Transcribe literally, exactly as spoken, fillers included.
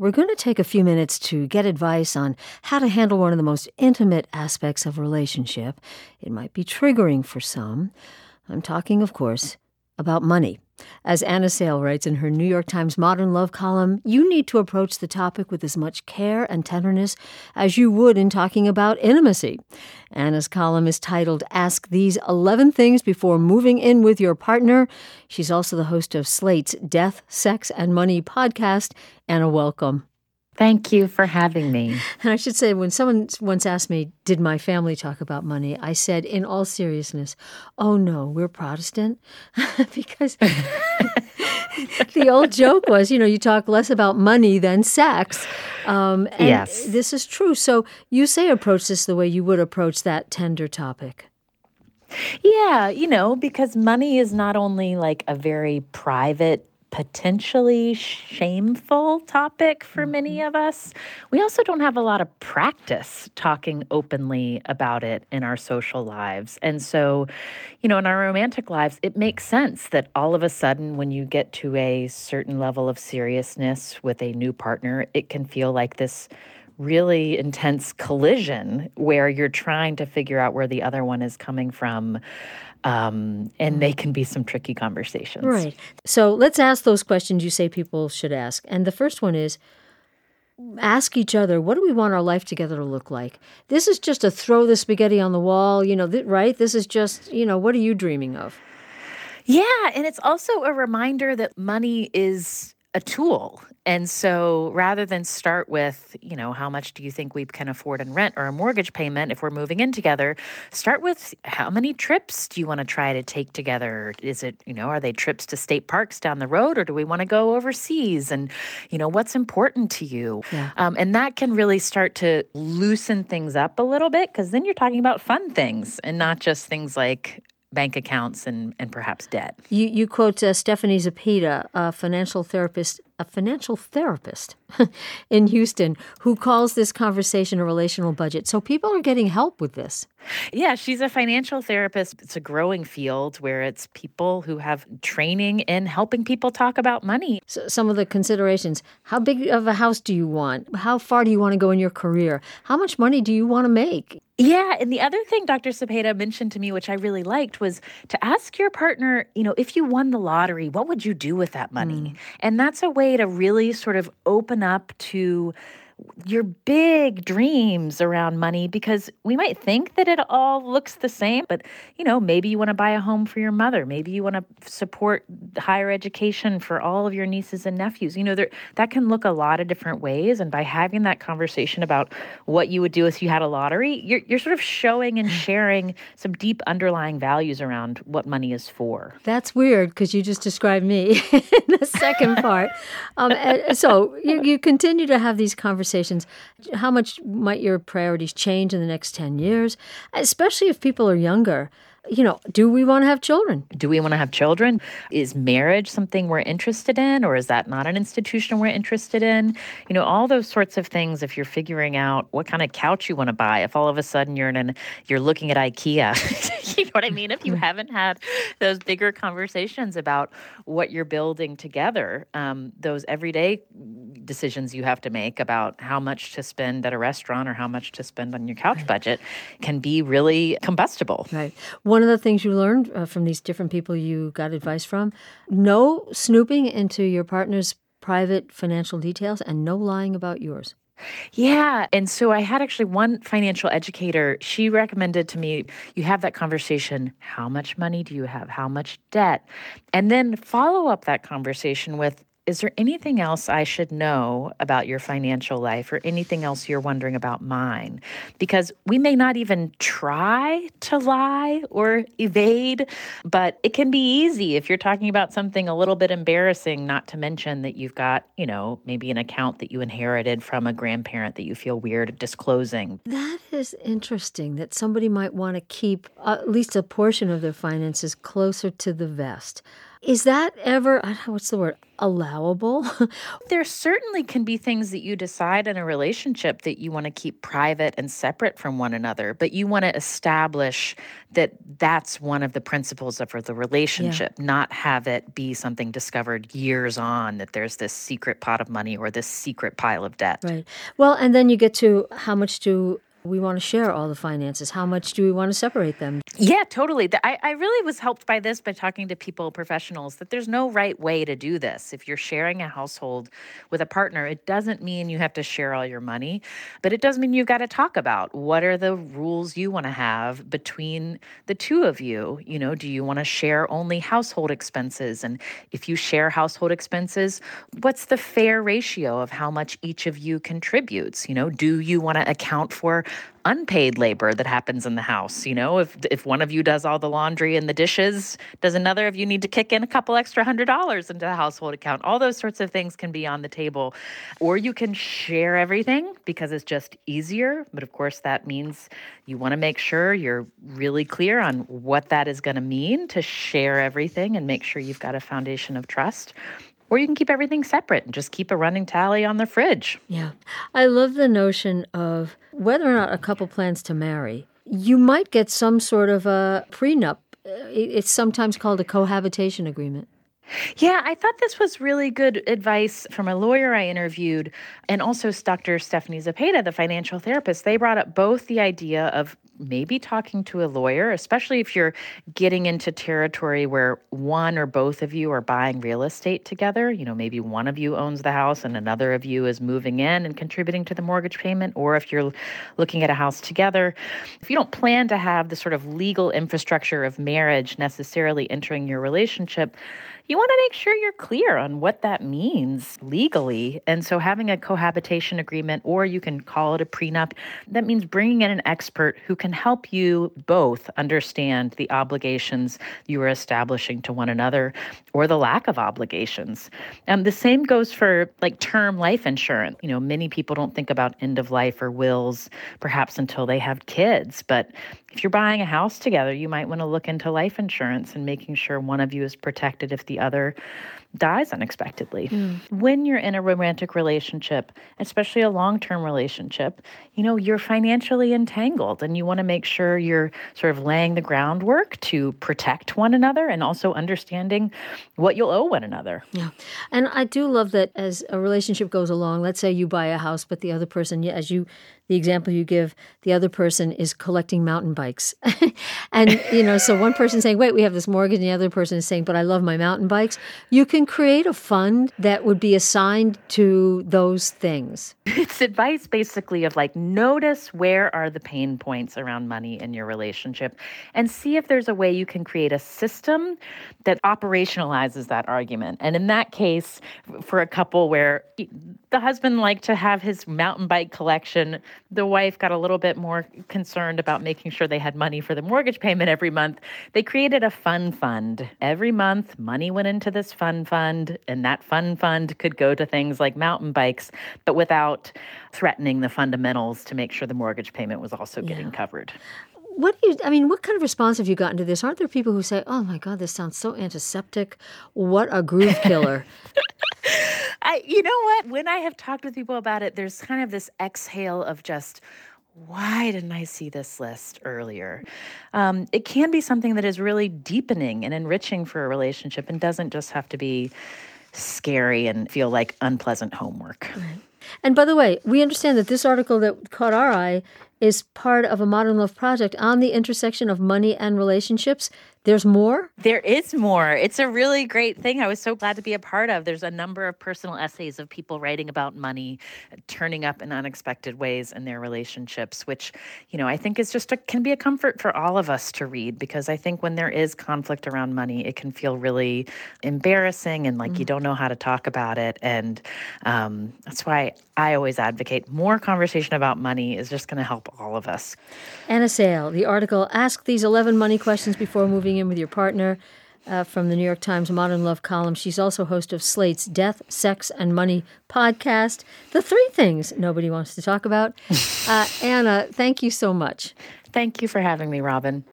we're going to take a few minutes to get advice on how to handle one of the most intimate aspects of a relationship. It might be triggering for some. I'm talking, of course, about money. As Anna Sale writes in her New York Times Modern Love column, you need to approach the topic with as much care and tenderness as you would in talking about intimacy. Anna's column is titled, Ask These eleven Things Before Moving In with Your Partner. She's also the host of Slate's Death, Sex, and Money podcast. Anna, welcome. Thank you for having me. And I should say, when someone once asked me, did my family talk about money, I said, in all seriousness, oh no, we're Protestant. Because the old joke was, you know, you talk less about money than sex. Um, and yes. This is true. So you say approach this the way you would approach that tender topic. Yeah, you know, because money is not only like a very private, potentially shameful topic for many of us. We also don't have a lot of practice talking openly about it in our social lives. And so, you know, in our romantic lives, it makes sense that all of a sudden when you get to a certain level of seriousness with a new partner, it can feel like this really intense collision where you're trying to figure out where the other one is coming from. Um, and they can be some tricky conversations. Right. So let's ask those questions you say people should ask. And the first one is, ask each other, what do we want our life together to look like? This is just a throw the spaghetti on the wall, you know, th- right? This is just, you know, what are you dreaming of? Yeah, and it's also a reminder that money is a tool. And so rather than start with, you know, how much do you think we can afford in rent or a mortgage payment if we're moving in together, start with how many trips do you want to try to take together? Is it, you know, are they trips to state parks down the road or do we want to go overseas? And, you know, what's important to you? Yeah. Um, and that can really start to loosen things up a little bit because then you're talking about fun things and not just things like bank accounts and, and perhaps debt. You you quote uh, Stephanie Zapita, a financial therapist, a financial therapist in Houston, who calls this conversation a relational budget. So people are getting help with this. Yeah, she's a financial therapist. It's a growing field where it's people who have training in helping people talk about money. So some of the considerations, how big of a house do you want? How far do you want to go in your career? How much money do you want to make? Yeah, and the other thing Doctor Cepeda mentioned to me, which I really liked, was to ask your partner, you know, if you won the lottery, what would you do with that money? Mm. And that's a way to really sort of open up to your big dreams around money, because we might think that it all looks the same, but, you know, maybe you want to buy a home for your mother. Maybe you want to support higher education for all of your nieces and nephews. You know, there, that can look a lot of different ways. And by having that conversation about what you would do if you had a lottery, you're, you're sort of showing and sharing some deep underlying values around what money is for. That's weird because you just described me in the second part. Um, so you, you continue to have these conversations. How much might your priorities change in the next ten years, especially if people are younger? You know, do we want to have children? Do we want to have children? Is marriage something we're interested in, or is that not an institution we're interested in? You know, all those sorts of things. If you're figuring out what kind of couch you want to buy, if all of a sudden you're in an, you're looking at IKEA, you know what I mean? If you haven't had those bigger conversations about what you're building together, um, those everyday decisions you have to make about how much to spend at a restaurant or how much to spend on your couch budget can be really combustible. Right. One of the things you learned uh, from these different people you got advice from, no snooping into your partner's private financial details and no lying about yours. Yeah. And so I had actually one financial educator, she recommended to me, you have that conversation, how much money do you have? How much debt? And then follow up that conversation with, is there anything else I should know about your financial life or anything else you're wondering about mine? Because we may not even try to lie or evade, but it can be easy if you're talking about something a little bit embarrassing, not to mention that you've got, you know, maybe an account that you inherited from a grandparent that you feel weird disclosing. That is interesting that somebody might want to keep at least a portion of their finances closer to the vest. Is that ever, uh, what's the word, allowable? There certainly can be things that you decide in a relationship that you want to keep private and separate from one another, but you want to establish that that's one of the principles of the Yeah. relationship, not have it be something discovered years on that there's this secret pot of money or this secret pile of debt. Right. Well, and then you get to how much do we want to share all the finances? How much do we want to separate them? Yeah, totally. The- I, I really was helped by this by talking to people, professionals, that there's no right way to do this. If you're sharing a household with a partner, it doesn't mean you have to share all your money, but it does mean you've got to talk about what are the rules you want to have between the two of you. You know, do you want to share only household expenses? And if you share household expenses, what's the fair ratio of how much each of you contributes? You know, do you want to account for unpaid labor that happens in the house? You know, if if one of you does all the laundry and the dishes, does another of you need to kick in a couple extra hundred dollars into the household account? All those sorts of things can be on the table. Or you can share everything because it's just easier. But of course, that means you want to make sure you're really clear on what that is going to mean to share everything and make sure you've got a foundation of trust. Or you can keep everything separate and just keep a running tally on the fridge. Yeah. I love the notion of whether or not a couple plans to marry, you might get some sort of a prenup. Uh, it- It's sometimes called a cohabitation agreement. Yeah, I thought this was really good advice from a lawyer I interviewed, and also Doctor Stephanie Zepeda, the financial therapist. They brought up both the idea of maybe talking to a lawyer, especially if you're getting into territory where one or both of you are buying real estate together. You know, maybe one of you owns the house and another of you is moving in and contributing to the mortgage payment, or if you're looking at a house together. If you don't plan to have the sort of legal infrastructure of marriage necessarily entering your relationship, you want to make sure you're clear on what that means legally. And so having a cohabitation agreement, or you can call it a prenup, that means bringing in an expert who can help you both understand the obligations you are establishing to one another or the lack of obligations. And the same goes for like term life insurance. You know, many people don't think about end of life or wills perhaps until they have kids. But if you're buying a house together, you might want to look into life insurance and making sure one of you is protected if the other dies unexpectedly. Mm. When you're in a romantic relationship, especially a long-term relationship, you know, you're financially entangled and you want to make sure you're sort of laying the groundwork to protect one another and also understanding what you'll owe one another. Yeah. And I do love that as a relationship goes along, let's say you buy a house, but the other person, yeah, as you, the example you give, the other person is collecting mountain bikes. And, you know, so one person's saying, wait, we have this mortgage, and the other person is saying, but I love my mountain bikes. You can create a fund that would be assigned to those things. It's advice basically of like, notice where are the pain points around money in your relationship and see if there's a way you can create a system that operationalizes that argument. And in that case, for a couple where the husband liked to have his mountain bike collection, the wife got a little bit more concerned about making sure they had money for the mortgage payment every month. They created a fun fund. Every month, money went into this fun fund, and that fun fund could go to things like mountain bikes, but without threatening the fundamentals to make sure the mortgage payment was also Yeah. getting covered. What do you, I mean, what kind of response have you gotten to this? Aren't there people who say, oh my God, this sounds so antiseptic. What a groove killer. I, you know what? When I have talked with people about it, there's kind of this exhale of just, why didn't I see this list earlier? Um, it can be something that is really deepening and enriching for a relationship and doesn't just have to be scary and feel like unpleasant homework. Right. And by the way, we understand that this article that caught our eye is part of a Modern Love project on the intersection of money and relationships. There's more? There is more. It's a really great thing. I was so glad to be a part of. There's a number of personal essays of people writing about money turning up in unexpected ways in their relationships, which, you know, I think is just a, can be a comfort for all of us to read, because I think when there is conflict around money, it can feel really embarrassing and like mm. you don't know how to talk about it. And um, that's why I always advocate more conversation about money is just going to help all of us. Anna Sale, the article, Ask These eleven Money Questions Before Moving In with Your Partner, uh, from the New York Times Modern Love column. She's also host of Slate's Death, Sex, and Money podcast, the three things nobody wants to talk about. Uh, Anna, thank you so much. Thank you for having me, Robin.